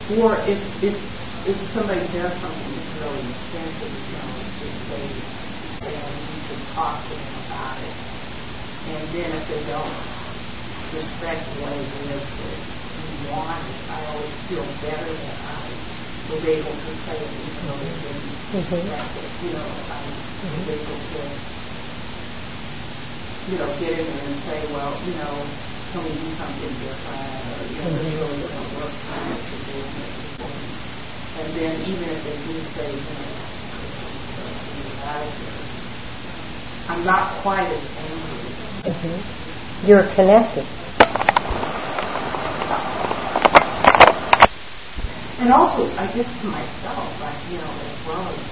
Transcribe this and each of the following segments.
Or if somebody does something that's really offensive, just say, you can talk to them about it. And then if they don't respect the way it is that you want it, I always feel better that I was able to say it even though they didn't respect it. I was able to, get in there and say, well, can we do something different? Or, this really doesn't work for what you're doing. And then even if they do say, I'm not quite as angry. You're connected. And also, I guess to myself, as well as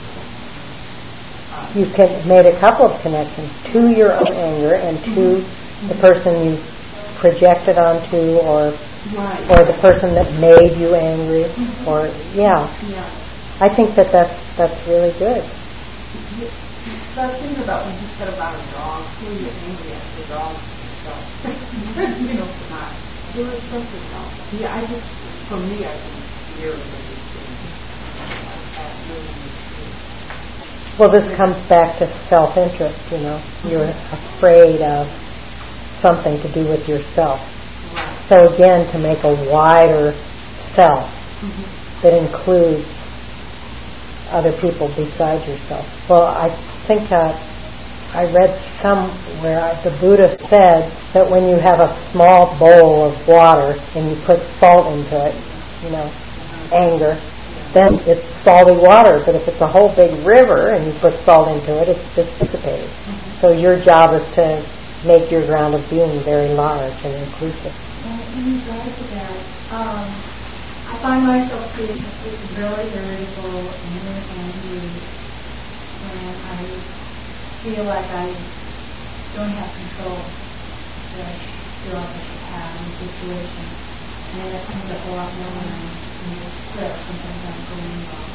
you've made a couple of connections to your own anger and to the person you projected onto, or the person that made you angry, or I think that's really good. So I was thinking about when you said about a dog, who you're angry at the dog itself. For not doing something else. Yeah, for me, I can hear the Well, this comes back to self-interest, You're afraid of something to do with yourself. Right. So again, to make a wider self that includes other people besides yourself. Well, I think I read somewhere the Buddha said that when you have a small bowl of water and you put salt into it, anger, then it's salty water. But if it's a whole big river and you put salt into it, it's just dissipated. So your job is to make your ground of being very large and inclusive. In regard to that, I find myself being really irritable and angry when I feel like I don't have control that I feel like I should have in a situation. And it comes up a lot more when I'm stressed and things aren't going well.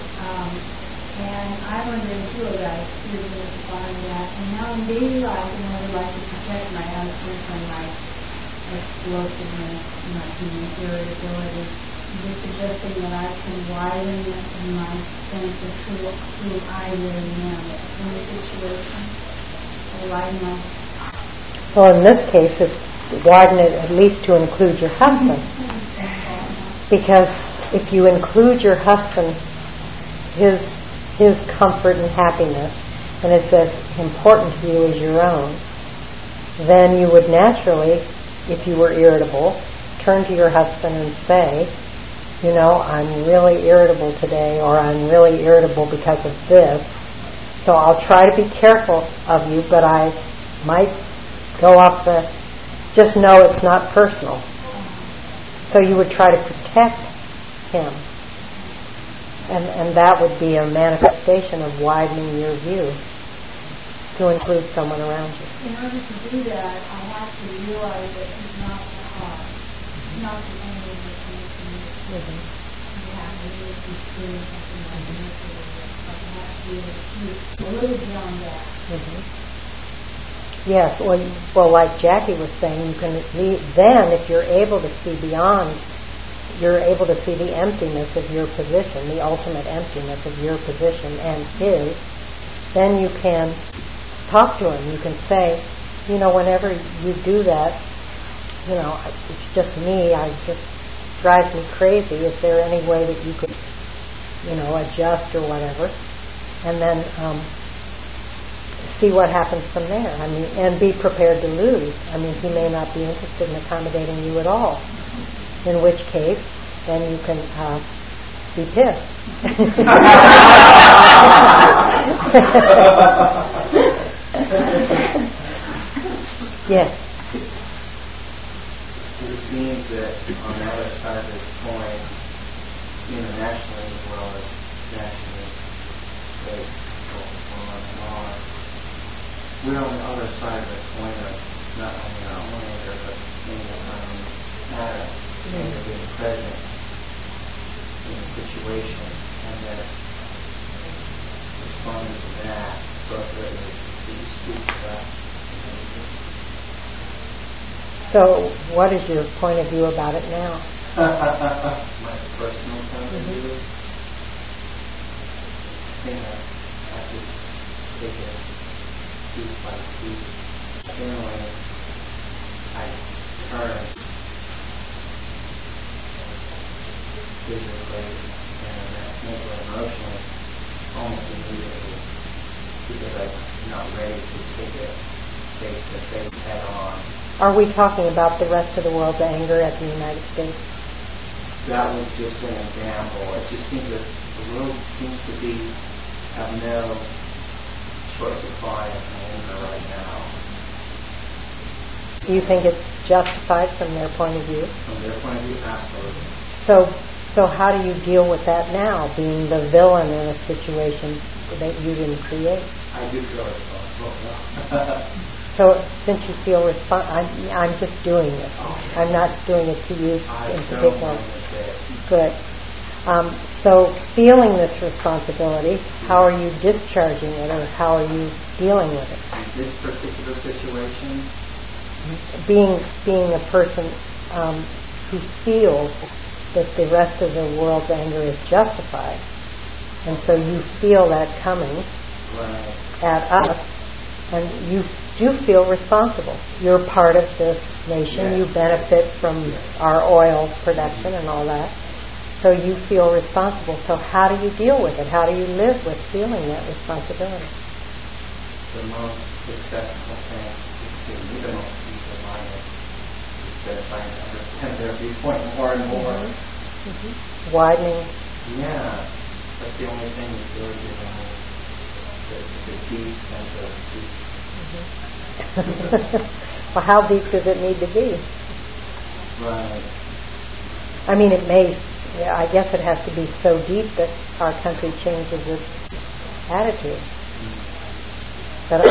And I wonder if you guys feel about that. And now in daily life, I would like to protect my attitude from my explosiveness, my irritability. You're suggesting that I can widen my sense of who I really am in the situation, or widen my. Well, in this case, it's widen it at least to include your husband, because if you include your husband, his comfort and happiness, and it's as important to you as your own, then you would naturally, if you were irritable, turn to your husband and say, I'm really irritable today, or I'm really irritable because of this, so I'll try to be careful of you, but I might go off just know it's not personal. So you would try to protect him. And that would be a manifestation of widening your view to include someone around you. In order to do that, I have to realize that he's not the cause. He's not the only person. You have to really experience something like manipulative. But you have to be able to see a little beyond that. Yes, well, like Jackie was saying, you can then, if you're able to see beyond, you're able to see the emptiness of your position, the ultimate emptiness of your position and his, then you can talk to him. You can say, whenever you do that, it's just me, it just drives me crazy. Is there any way that you could, adjust or whatever? And then see what happens from there. And be prepared to lose. He may not be interested in accommodating you at all. In which case, then you can be pissed. Yes. It seems that on the other side of this coin, internationally as well as nationally, we're on the other side of the coin of not only our own anger, but being matter, anger being present in the situation, and that responding to that, appropriately, to speak to that. So, what is your point of view about it now? My personal point of view, I think I have to take it piece by piece. Generally, I turn physically and mentally, emotionally almost immediately because I'm not ready to take it face to face head on. Are we talking about the rest of the world's anger at the United States? That was just an example. It just seems that the world seems to have no short supply of anger right now. Do you think it's justified from their point of view? From their point of view, absolutely. So how do you deal with that now, being the villain in a situation that you didn't create? I do feel responsible. So since you feel I'm just doing this. Okay. I'm not doing it to you in particular. Good. So feeling this responsibility, how are you discharging it, or how are you dealing with it? In this particular situation, being a person who feels that the rest of the world's anger is justified, and so you feel that coming right, at us, and you do feel responsible. You're part of this nation. Yes. You benefit from our oil production and all that. So you feel responsible. So how do you deal with it? How do you live with feeling that responsibility? the most successful thing is to meet the most peace of mind is to trying to understand their viewpoint more and more. Mm-hmm. Widening. Yeah, that's the only thing that's really giving me the deep sense of peace. Mm-hmm. Well, how deep does it need to be? Right. I mean, it may, I guess it has to be so deep that our country changes its attitude. But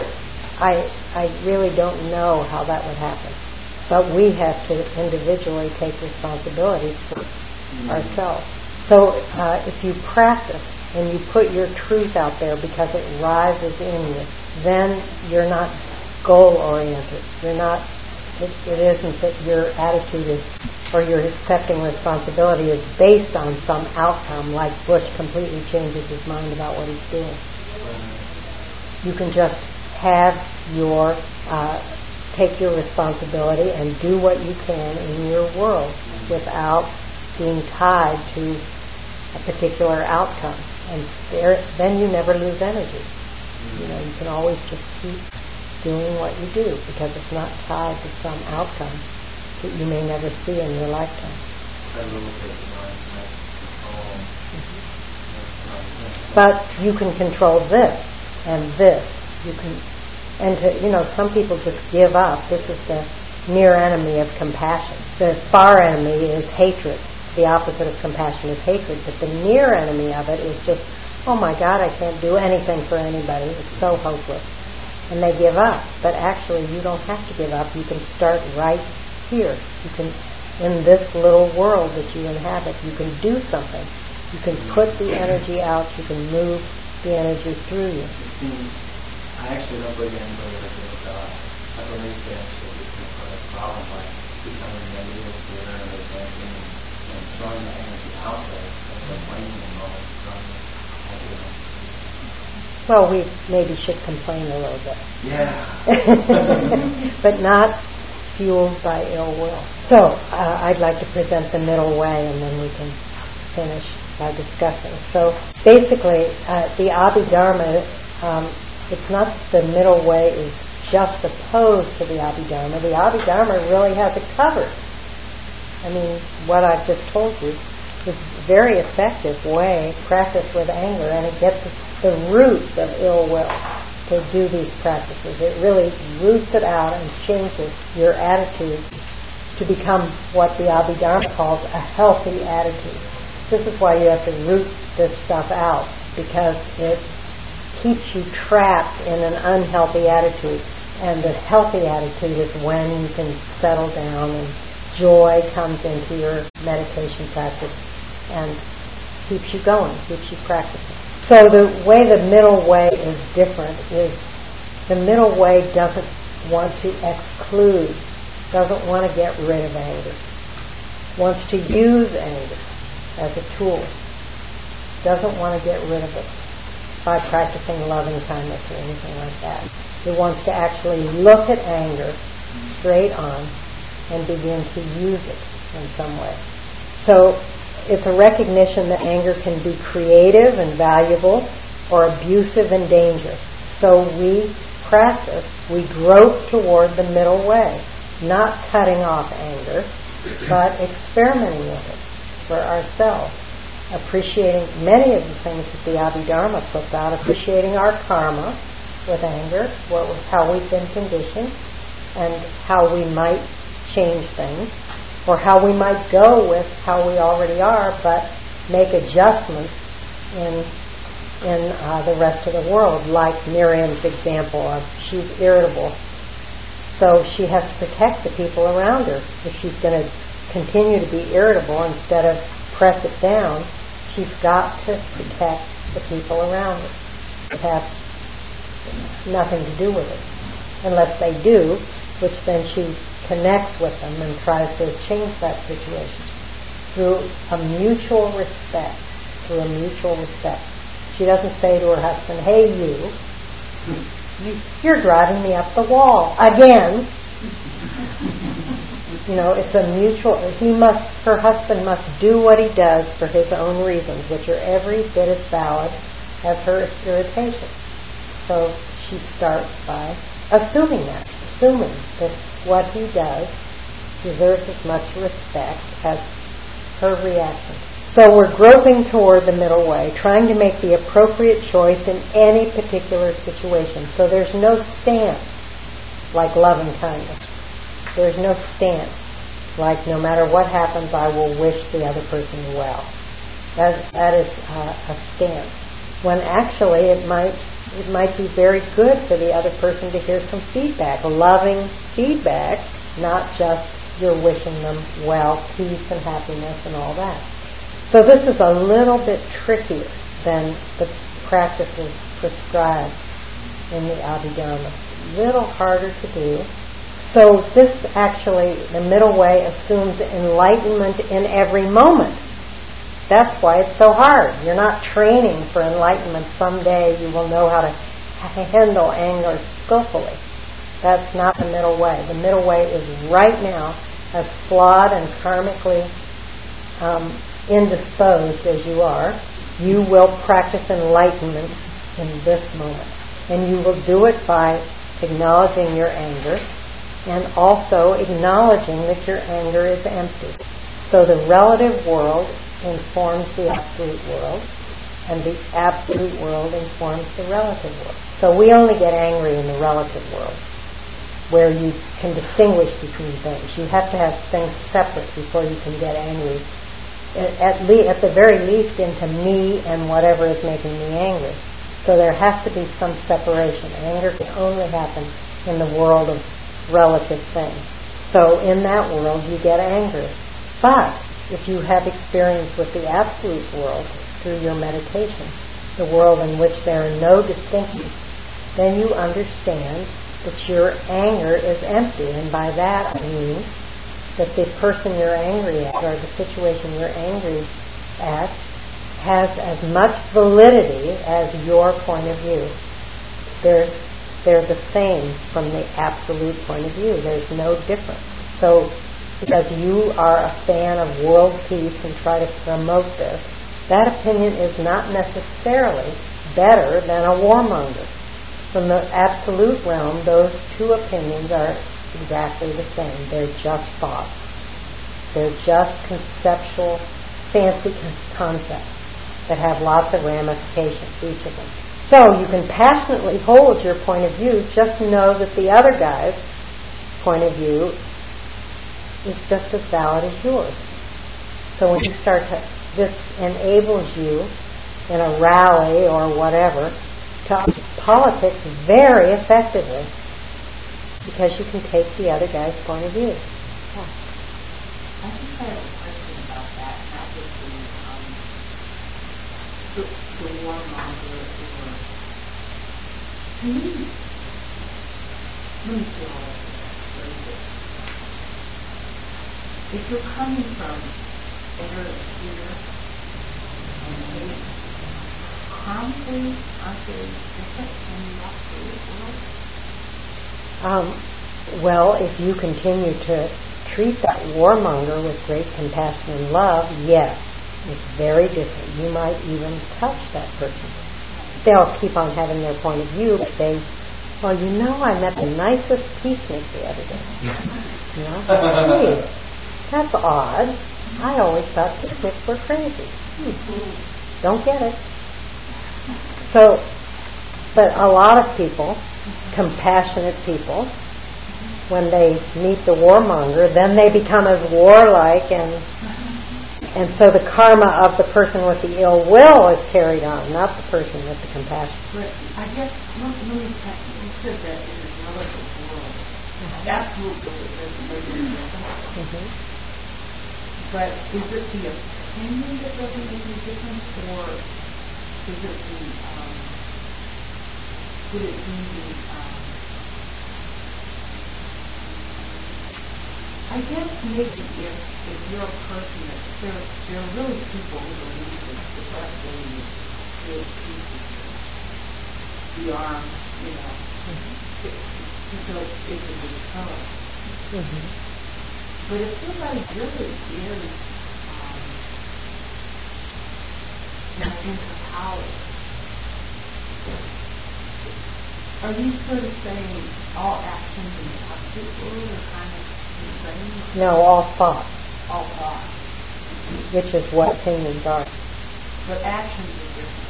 I really don't know how that would happen. But we have to individually take responsibility for ourselves. So if you practice and you put your truth out there because it rises in you, then you're not goal-oriented. You're not. It isn't that your attitude is, or your accepting responsibility is based on some outcome, like Bush completely changes his mind about what he's doing. You can just have your, take your responsibility and do what you can in your world without being tied to a particular outcome. And then you never lose energy. You know, you can always just keep doing what you do because it's not tied to some outcome that you may never see in your lifetime. But you can control this and this. You can, and to, you know, some people just give up. This is the near enemy of compassion. The far enemy is hatred. The opposite of compassion is hatred. But the near enemy of it is just, oh my God, I can't do anything for anybody. It's so hopeless. And they give up. But actually, you don't have to give up. You can start right here. You can, in this little world that you inhabit, you can do something. You can put the energy out. You can move the energy through you. I actually don't believe anybody ever gives up. I believe they actually become a problem by becoming the ideal clear and advancing and throwing the energy out there and complaining and all that. Well, we maybe should complain a little bit. Yeah. But not fueled by ill will. So, I'd like to present the middle way and then we can finish by discussing. So, basically, the Abhidharma, it's not the middle way is just opposed to the Abhidharma. The Abhidharma really has it covered. I mean, what I've just told you is a very effective way, practice with anger, and it gets the roots of ill will to do these practices. It really roots it out and changes your attitude to become what the Abhidharma calls a healthy attitude. This is why you have to root this stuff out, because it keeps you trapped in an unhealthy attitude. And the healthy attitude is when you can settle down and joy comes into your meditation practice and keeps you going, keeps you practicing. So the way the middle way is different is the middle way doesn't want to exclude, doesn't want to get rid of anger. wants to use anger as a tool, doesn't want to get rid of it by practicing loving kindness or anything like that. It wants to actually look at anger straight on and begin to use it in some way. So it's a recognition that anger can be creative and valuable or abusive and dangerous. So we practice, we grope toward the middle way, not cutting off anger, but experimenting with it for ourselves, appreciating many of the things that the Abhidharma puts out, appreciating our karma with anger, how we've been conditioned, and how we might change things, or how we might go with how we already are, but make adjustments in the rest of the world, like Miriam's example of she's irritable. So she has to protect the people around her. If she's going to continue to be irritable instead of press it down, she's got to protect the people around her. It has nothing to do with it. Unless they do, which then she connects with them and tries to change that situation through a mutual respect. Through a mutual respect. She doesn't say to her husband, "Hey, you're driving me up the wall again." It's a mutual. Her husband must do what he does for his own reasons, which are every bit as valid as her irritation. So she starts by assuming that what he does deserves as much respect as her reaction. So we're groping toward the middle way, trying to make the appropriate choice in any particular situation. So there's no stance like love and kindness. There's no stance like no matter what happens, I will wish the other person well. That is a stance. When actually it might be very good for the other person to hear some feedback, loving feedback, not just you're wishing them well, peace and happiness and all that. So this is a little bit trickier than the practices prescribed in the Abhidharma. A little harder to do. So this actually, the middle way assumes enlightenment in every moment. That's why it's so hard. You're not training for enlightenment. Someday you will know how to handle anger skillfully. That's not the middle way. The middle way is right now, as flawed and karmically indisposed as you are, you will practice enlightenment in this moment. And you will do it by acknowledging your anger and also acknowledging that your anger is empty. So the relative world informs the absolute world, and the absolute world informs the relative world. So we only get angry in the relative world, where you can distinguish between things. You have to have things separate before you can get angry. At the very least into me and whatever is making me angry. So there has to be some separation. Anger can only happen in the world of relative things. So in that world you get angry. But if you have experience with the absolute world through your meditation, the world in which there are no distinctions, then you understand that your anger is empty. And by that I mean that the person you're angry at or the situation you're angry at has as much validity as your point of view. They're the same from the absolute point of view. There's no difference. So because you are a fan of world peace and try to promote this, that opinion is not necessarily better than a warmonger. From the absolute realm, those two opinions are exactly the same. They're just thoughts. They're just conceptual, fancy concepts that have lots of ramifications, each of them. So you can passionately hold your point of view, just know that the other guy's point of view is just as valid as yours. So when you start to, this enables you in a rally or whatever to politics very effectively, because you can take the other guy's point of view. Yeah. I think I have a question about that, not just the warmonger or... To me, let me see how I phrase it. if you're coming from inner fear and hate, harmfully, aren't they different in the absolute world? Well, if you continue to treat that warmonger with great compassion and love, yes, it's very different. You might even touch that person. They'll keep on having their point of view, but they, well, I met the nicest peacenik the other day. Hey, that's odd. I always thought peaceniks were crazy. Don't get it. So, but a lot of people, compassionate people, when they meet the warmonger, then they become as warlike, and so the karma of the person with the ill will is carried on, not the person with the compassion. But I guess, you said that in the relative world, absolutely But is it the opinion that doesn't make any difference, or is it would it be I guess maybe if you're a person that there are really people who believe that the best way to build peace is the arm, because it can be tough. But if somebody really is into power, are you sort of saying all actions in the opposite world are kind of the same? No, all thoughts. All thoughts. Which is what opinions are. But actions are different.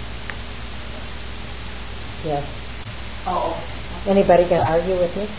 Yes. Oh. Anybody can argue with me?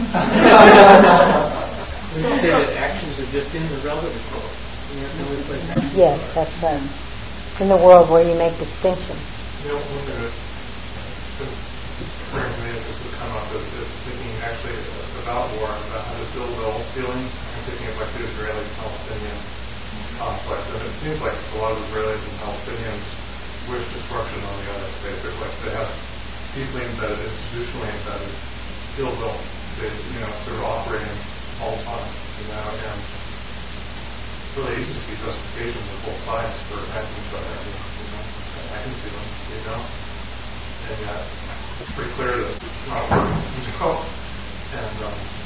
We would say that actions are just in the relative world. Yes, that's right. In the world where you make distinctions. One thing that's been occurring to me as this has come up is thinking actually about war, about how this ill will feeling, and thinking of like the Israeli-Palestinian conflict. And it seems like a lot of Israelis and Palestinians wish destruction on the other, basically. They have deeply embedded, institutionally embedded ill will. They, sort of operating all the time, and it's really easy to see justifications of both sides for attacking each other. I can see them, and yet it's pretty clear that it's not working, and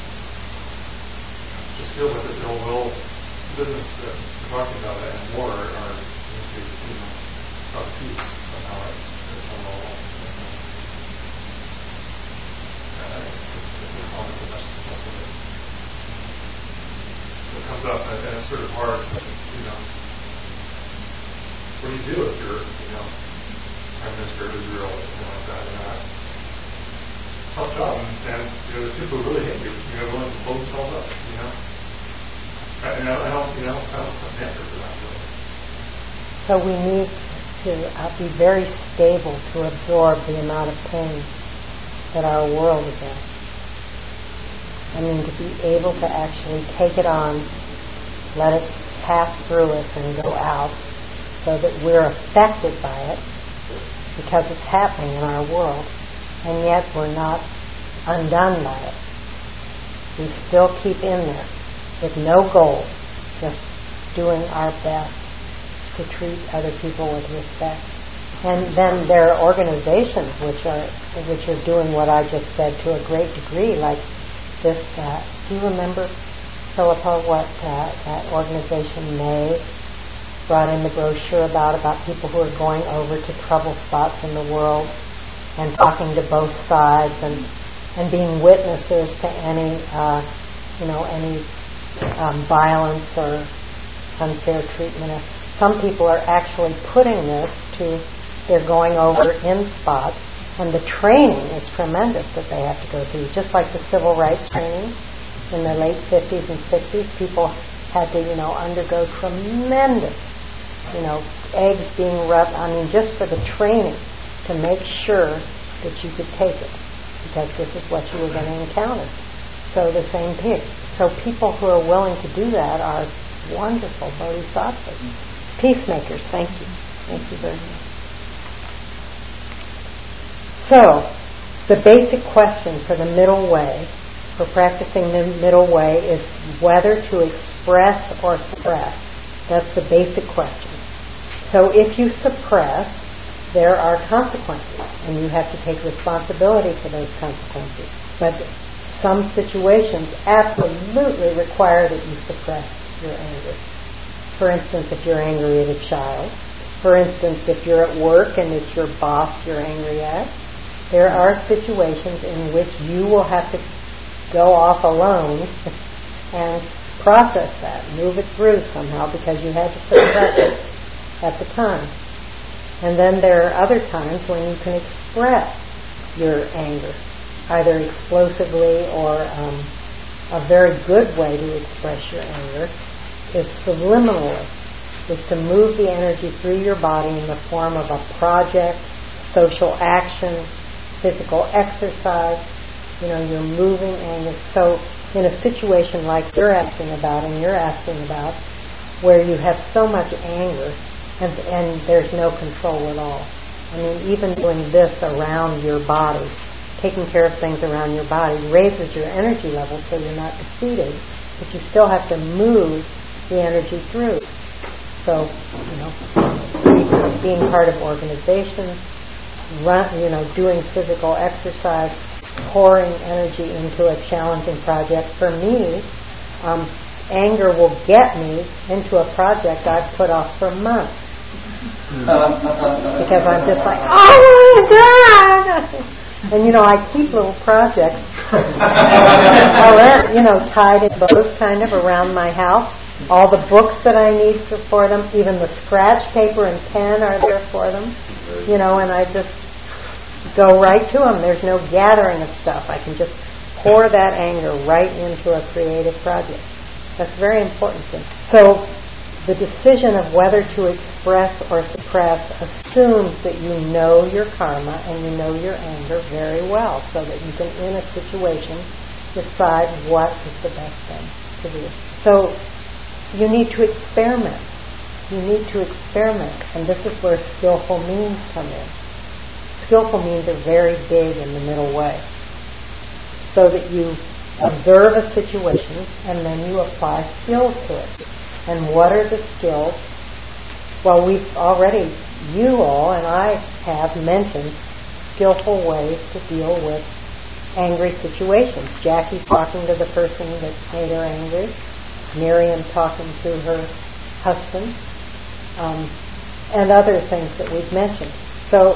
just feels like this ill will business that we're talking about and war are seem to be, of peace somehow at some level. I guess it's a comment that that's just something that comes up, and it's sort of hard, what do you do if you're, Prime Minister of Israel or something like that? Tough job, and there's people who really hate you, willing to blow themselves up, I don't have an answer for that, really. So we need to be very stable to absorb the amount of pain that our world is in. To be able to actually take it on, let it pass through us and go out, so that we're affected by it because it's happening in our world, and yet we're not undone by it. We still keep in there with no goal, just doing our best to treat other people with respect. And then there are organizations which are doing what I just said to a great degree, like this. Do you remember, Philippa, what that organization May brought in the brochure about people who are going over to trouble spots in the world and talking to both sides and being witnesses to any violence or unfair treatment. Some people are actually putting this to, they're going over in spots, and the training is tremendous that they have to go through. Just like the civil rights training in the late 50s and 60s, people had to, undergo tremendous, eggs being rubbed, just for the training to make sure that you could take it, because this is what you were going to encounter. So the same thing. So people who are willing to do that are wonderful bodhisattvas. Peacemakers, thank you. Thank you very much. So, the basic question for the middle way, for practicing the middle way, is whether to express or suppress? That's the basic question. So if you suppress, there are consequences, and you have to take responsibility for those consequences. But some situations absolutely require that you suppress your anger. For instance, if you're angry at a child. For instance, if you're at work and it's your boss you're angry at. There are situations in which you will have to go off alone and process that, move it through somehow because you had to suppress it at the time. And then there are other times when you can express your anger, either explosively or a very good way to express your anger is subliminally, is to move the energy through your body in the form of a project, social action, physical exercise. You're moving anger. So in a situation like you're asking about and you're asking about, where you have so much anger and there's no control at all. I mean, even doing this around your body, taking care of things around your body, raises your energy level so you're not defeated, but you still have to move the energy through. So, being part of organizations, doing physical exercise, pouring energy into a challenging project. For me, anger will get me into a project I've put off for months. Because I'm just like, oh my God! And I keep little projects, tied in bows kind of around my house. All the books that I need for them, even the scratch paper and pen are there for them. And I just go right to them. There's no gathering of stuff. I can just pour that anger right into a creative project. That's very important thing. So the decision of whether to express or suppress assumes that you know your karma and you know your anger very well, so that you can, in a situation, decide what is the best thing to do. So you need to experiment. You need to experiment, and this is where skillful means come in. Skillful means are very big in the middle way, so that you observe a situation and then you apply skills to it. And what are the skills? Well, we've already, you all and I have mentioned skillful ways to deal with angry situations. Jackie talking to the person that made her angry, Miriam talking to her husband, and other things that we've mentioned. So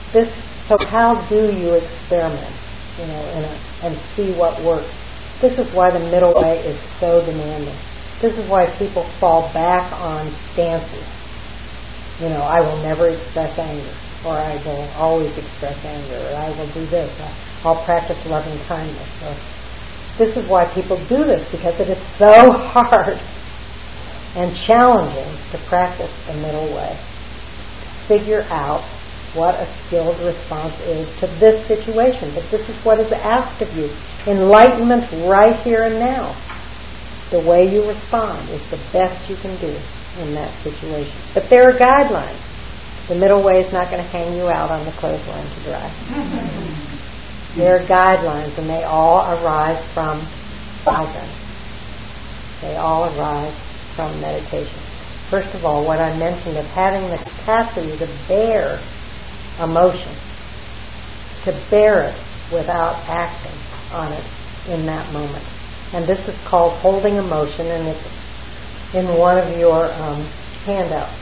how do you experiment, and see what works? This is why the middle way is so demanding. This is why people fall back on stances. I will never express anger, or I will always express anger, or I will do this. I'll practice loving kindness. Or, this is why people do this, because it is so hard and challenging to practice the middle way. Figure out what a skilled response is to this situation. But this is what is asked of you. Enlightenment right here and now. The way you respond is the best you can do in that situation. But there are guidelines. The middle way is not going to hang you out on the clothesline to dry. There are guidelines, and they all arise from Bhajan. They all arise from meditation. First of all, what I mentioned of having the capacity to bear emotion, to bear it without acting on it in that moment. And this is called holding emotion, and it's in one of your handouts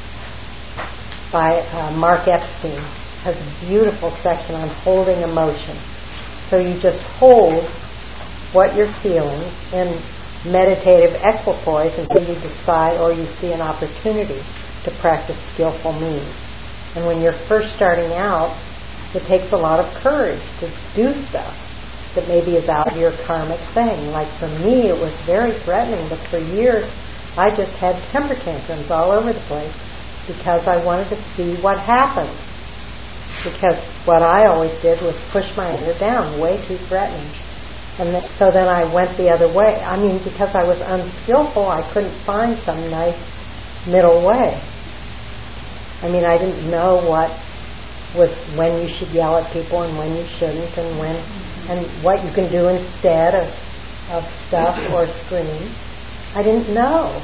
by Mark Epstein. Has a beautiful section on holding emotion. So you just hold what you're feeling in meditative equipoise until you decide or you see an opportunity to practice skillful means. And when you're first starting out, it takes a lot of courage to do stuff that maybe is out of your karmic thing. Like for me, it was very threatening, but for years I just had temper tantrums all over the place because I wanted to see what happened. Because what I always did was push my anger down, way too threatening. And so then I went the other way. I mean, because I was unskillful, I couldn't find some nice middle way. I mean, I didn't know what was when you should yell at people and when you shouldn't, and what you can do instead of stuff or scream. I didn't know.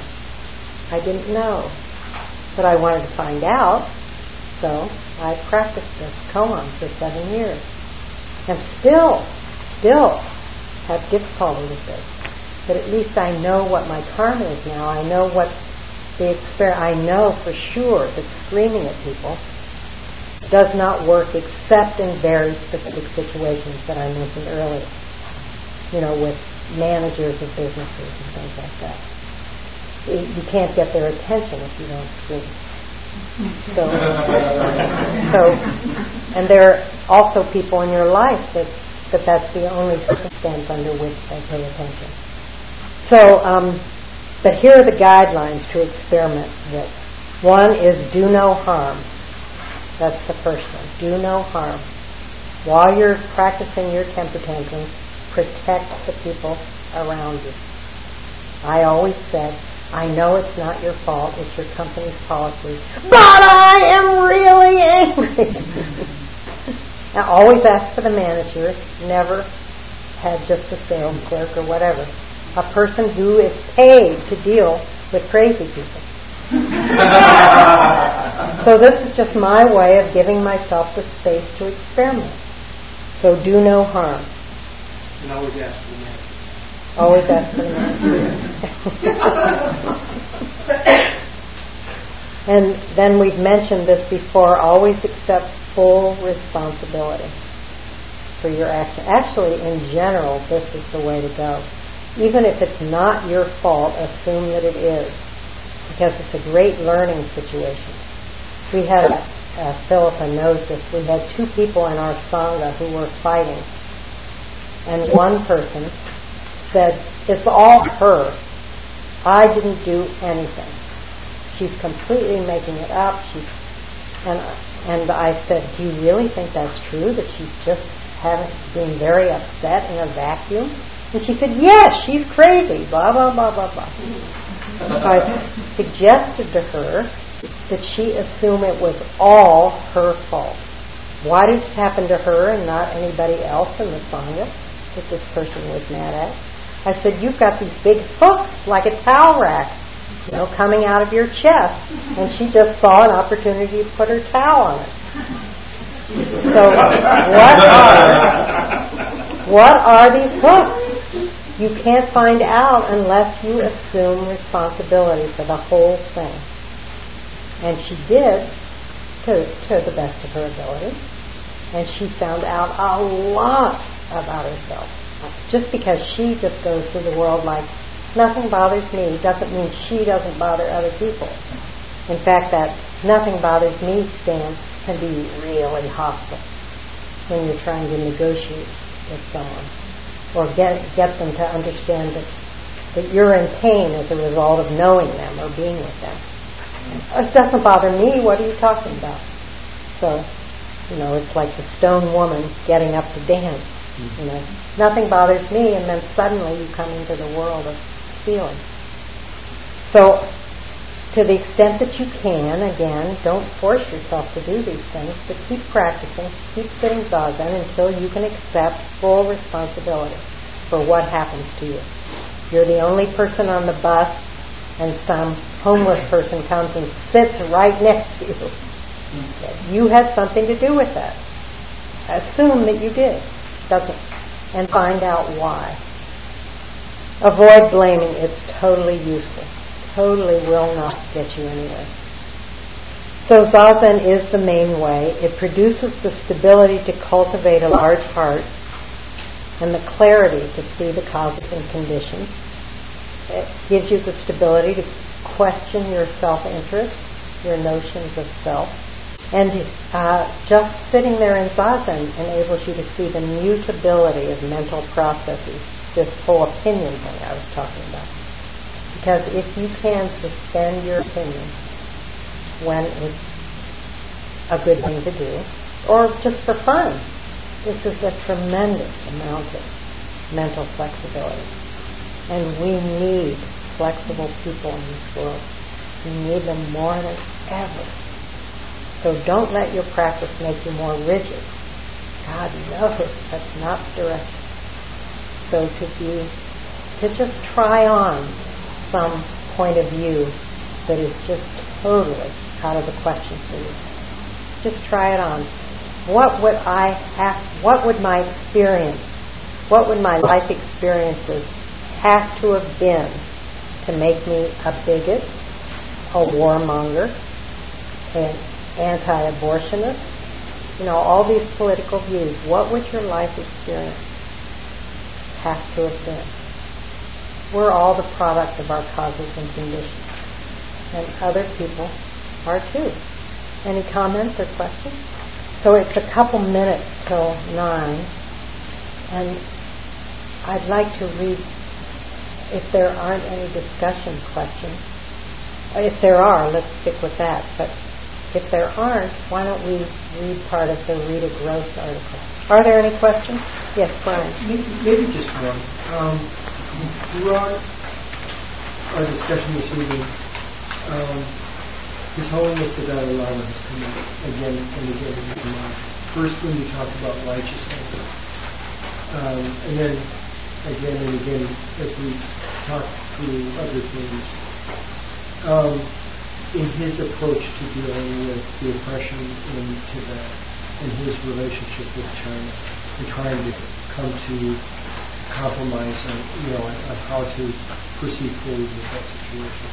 But I wanted to find out, so I practiced this koan for 7 years. And still have difficulty with this. But at least I know what my karma is now. I know what I know for sure that screaming at people does not work except in very specific situations that I mentioned earlier. With managers of businesses and things like that. You can't get their attention if you don't scream. So, and there are also people in your life that's the only circumstance under which they pay attention. So, but here are the guidelines to experiment with. One is do no harm. That's the first one. Do no harm. While you're practicing your temper tantrums, protect the people around you. I always said, I know it's not your fault, it's your company's policy, but I am really angry. I always ask for the manager, never had just a sales clerk or whatever. A person who is paid to deal with crazy people. So this is just my way of giving myself the space to experiment. So do no harm. And always ask for the manager. Always ask for the manager. And then we've mentioned this before, always accept full responsibility for your action. Actually, in general, this is the way to go. Even if it's not your fault, assume that it is, because it's a great learning situation. We had, Philippa knows this, we had 2 people in our Sangha who were fighting. And one person said, it's all her. I didn't do anything. She's completely making it up. And I said, do you really think that's true, that she's just being very upset in a vacuum? And she said, yes, she's crazy, blah, blah, blah, blah, blah. So I suggested to her that she assume it was all her fault. Why did it happen to her and not anybody else in the Sangha that this person was mad at? I said, you've got these big hooks like a towel rack, coming out of your chest. And she just saw an opportunity to put her towel on it. So what are these hooks? You can't find out unless you assume responsibility for the whole thing. And she did, to the best of her ability. And she found out a lot about herself. Just because she just goes through the world like, nothing bothers me, doesn't mean she doesn't bother other people. In fact, that nothing bothers me stance can be really hostile when you're trying to negotiate with someone or get them to understand that you're in pain as a result of knowing them or being with them. It doesn't bother me, what are you talking about? So, it's like the stone woman getting up to dance. Nothing bothers me, and then suddenly you come into the world of feeling. So, to the extent that you can, again, don't force yourself to do these things, but keep practicing, keep sitting zazen until you can accept full responsibility for what happens to you. You're the only person on the bus, and some homeless person comes and sits right next to you. You had something to do with that. Assume that you did. And find out why. Avoid blaming. It's totally useless. Totally will not get you anywhere. So zazen is the main way. It produces the stability to cultivate a large heart and the clarity to see the causes and conditions. It gives you the stability to question your self-interest, your notions of self. And just sitting there in zazen enables you to see the mutability of mental processes, this whole opinion thing I was talking about. Because if you can suspend your opinion when it's a good thing to do, or just for fun, this is a tremendous amount of mental flexibility. And we need flexible people in this world. We need them more than ever. So don't let your practice make you more rigid. God knows that's not the direction. So to just try on some point of view that is just totally out of the question for you. Just try it on. What would my experience, what would my life experiences have to have been to make me a bigot, a warmonger, an anti-abortionist? All these political views. What would your life experience have to have been? We're all the product of our causes and conditions. And other people are too. Any comments or questions? So it's a couple minutes till 9. And I'd like to read, if there aren't any discussion questions. If there are, let's stick with that. But if there aren't, why don't we read part of the Rita Gross article? Are there any questions? Yes, Brian. Maybe just one. Throughout our discussion this evening, His Holiness the Dalai Lama has come up again and again and again. First when you talk about righteousness, and then again and again as we talk through other things. In his approach to dealing with the oppression in Tibet and his relationship with China, and trying to come to compromise on how to proceed forward with that situation.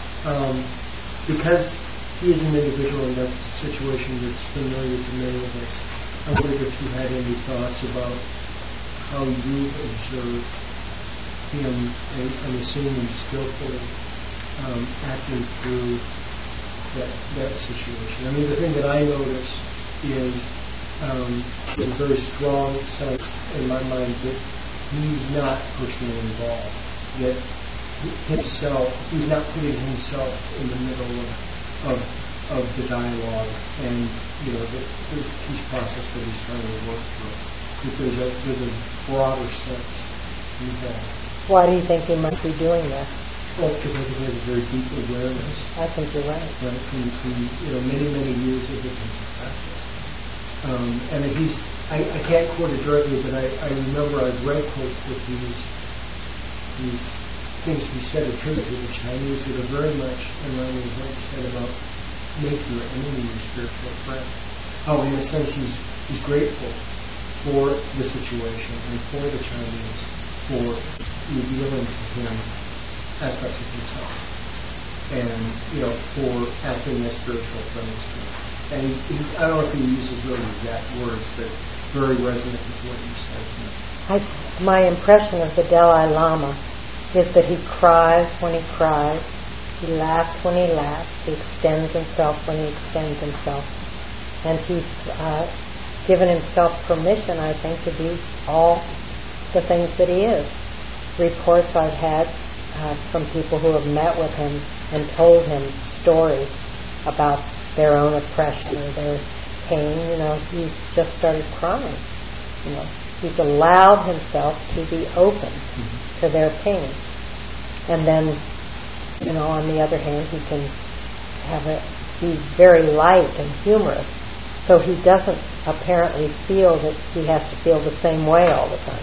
Because he is an individual in that situation that's familiar to many of us, I wonder if you had any thoughts about how you observed him, and I'm assuming skillfully, acting through that situation. I mean, the thing that I notice is there's a very strong sense in my mind that he's not personally involved, that he's not putting himself in the middle of the dialogue and the peace process that he's trying to work through. That there's a broader sense involved. Why do you think he must be doing that? Well, because I think he has a very deep awareness. I think you're right. Right, from many years of it practice. And I can't quote it directly, but I remember I've read quotes with these things he said attributed to the Chinese that are very much in line with what he said about make your enemy your spiritual friend. How, in a sense, he's grateful for the situation and for the Chinese for revealing to him aspects of himself, and for acting as spiritual friends to him. And I don't know if he uses those exact words, but very resonant with what you said. My impression of the Dalai Lama is that he cries when he cries, he laughs when he laughs, he extends himself when he extends himself, and he's given himself permission, I think, to be all the things that he is. Reports I've had from people who have met with him and told him stories about their own oppression or their pain. He's just started crying. He's allowed himself to be open to their pain. And then, on the other hand, he can be very light and humorous. So he doesn't apparently feel that he has to feel the same way all the time.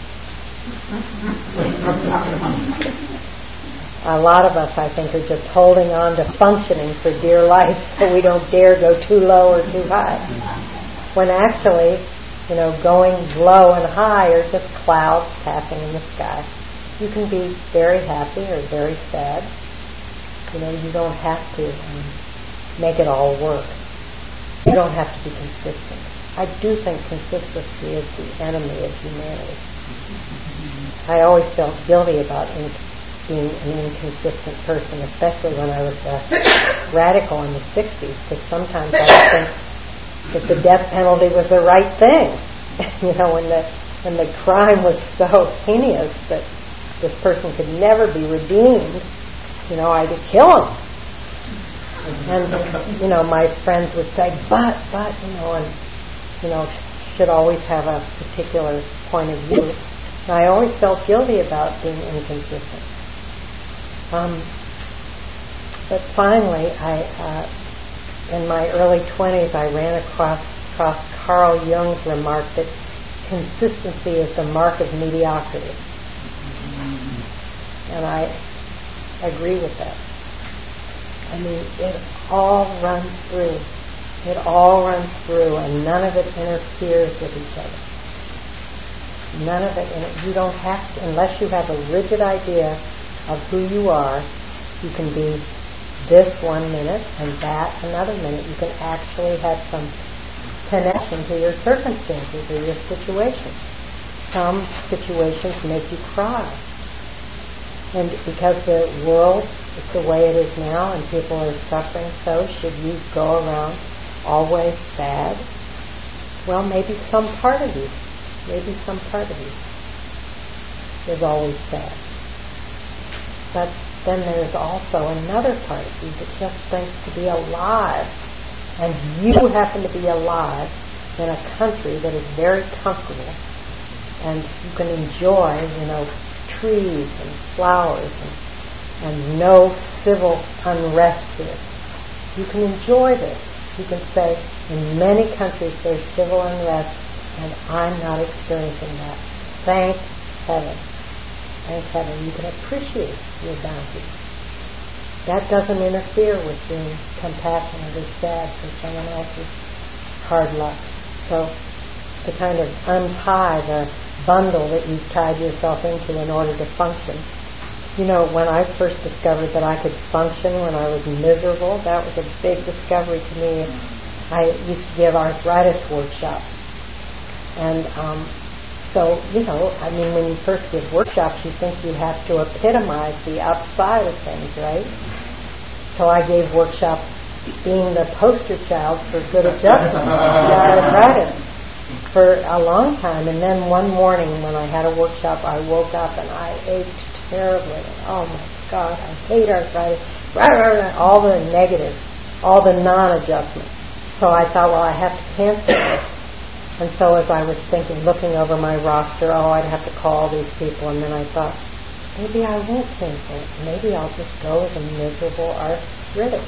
A lot of us, I think, are just holding on to functioning for dear life so we don't dare go too low or too high. When actually, going low and high are just clouds passing in the sky. You can be very happy or very sad. You don't have to make it all work. You don't have to be consistent. I do think consistency is the enemy of humanity. I always felt guilty about being an inconsistent person, especially when I was radical in the 60s, because sometimes I would think that the death penalty was the right thing. When the crime was so heinous that this person could never be redeemed, I had to kill him. And, my friends would say, but, should always have a particular point of view. And I always felt guilty about being inconsistent. But finally, in my early 20s, I ran across Carl Jung's remark that consistency is the mark of mediocrity. And agree with that. I mean, it all runs through. It all runs through, and none of it interferes with each other. None of it. You don't have to, unless you have a rigid idea of who you are, you can be this 1 minute and that another minute. You can actually have some connection to your circumstances or your situations. Some situations make you cry. And because the world is the way it is now and people are suffering, so should you go around always sad? Well, maybe some part of you is always sad. But then there's also another part of you that just thinks to be alive. And you happen to be alive in a country that is very comfortable. And you can enjoy, trees and flowers and no civil unrest here. You can enjoy this. You can say, in many countries there's civil unrest, and I'm not experiencing that. Thank heaven. Thank heaven. You can appreciate your bounty. That doesn't interfere with being compassionate or sad for someone else's hard luck. So to kind of untie the bundle that you've tied yourself into in order to function. When I first discovered that I could function when I was miserable, that was a big discovery to me. I used to give arthritis workshops. And when you first give workshops, you think you have to epitomize the upside of things, right? So I gave workshops being the poster child for good adjustment to arthritis for a long time. And then one morning when I had a workshop, I woke up and I ached terribly. Oh my God, I hate arthritis. All the negative, all the non-adjustment. So I thought, well, I have to cancel this. And so as I was looking over my roster, I'd have to call these people. And then I thought, maybe I won't cancel it. Maybe I'll just go as a miserable arthritic.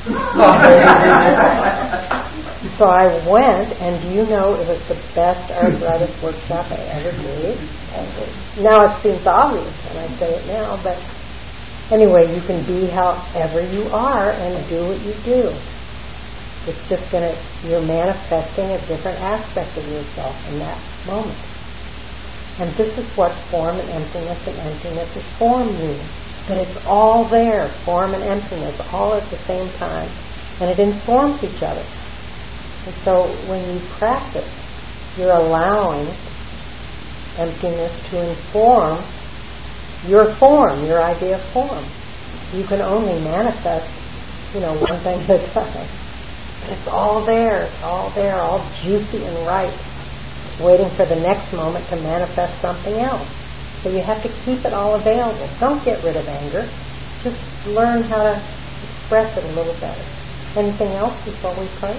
So I went, and it was the best arthritis workshop I ever gave. Now it seems obvious when I say it now, but anyway, you can be however you are and do what you do. It's just you're manifesting a different aspect of yourself in that moment. And this is what form and emptiness is form means. That it's all there, form and emptiness, all at the same time. And it informs each other. And so when you practice, you're allowing emptiness to inform your form, your idea of form. You can only manifest, one thing at a time. But it's all there, all juicy and ripe, waiting for the next moment to manifest something else. So you have to keep it all available. Don't get rid of anger. Just learn how to express it a little better. Anything else before we pray?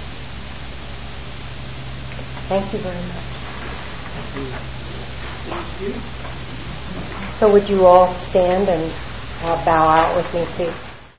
Thank you very much. Thank you. So would you all stand and bow out with me, please?